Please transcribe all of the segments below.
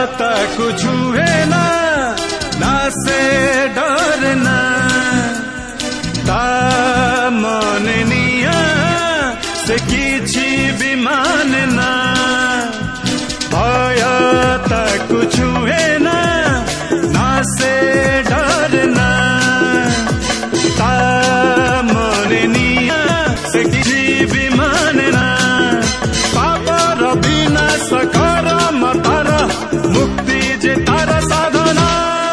ताकु छुए ना ना से डरना ता मने निया से किछि विमान ना भय ताकु छुए ना ना से डरना ता मने निया से किछि विमान ना पापर विनाश कर मतार मुक्ति जे तार साधना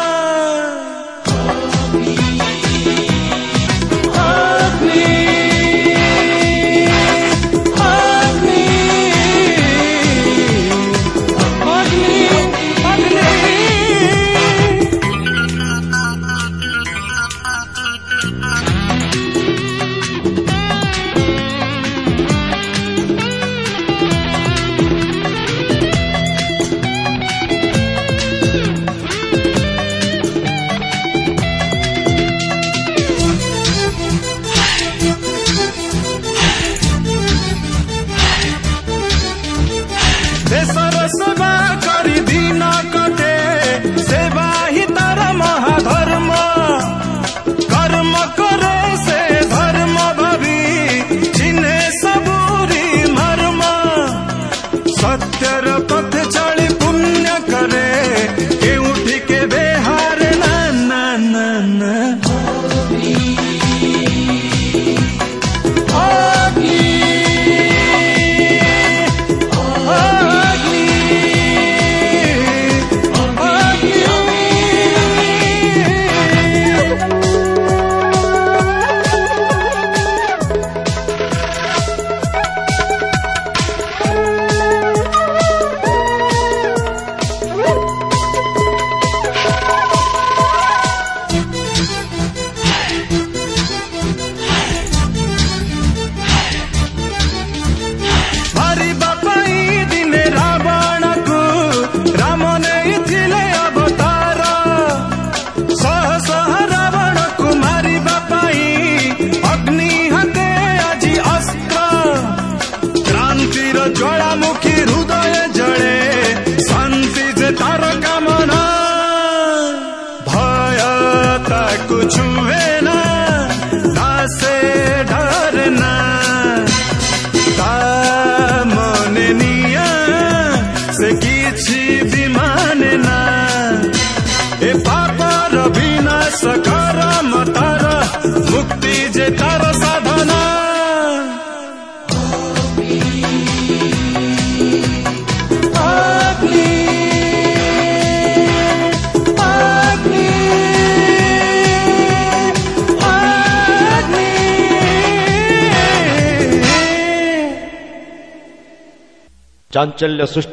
देशर सेवा करी दिन कटे सेवा ही तार महाधर्म कर्म करे से धर्म भावी चिन्हे सबूरी मर्म सत्यर पथ चली पुण्य करे केउठी के बेहार ना ना ना ना ज्वालामुखी हृदय जड़े शांति जे तार कामना भय ताकु छुए ना ना से डरना ता मने निया से किछि विमान ना ए पापर विनाश कर मतार मुक्ति जे तार साधना चांचल्य सृष्टि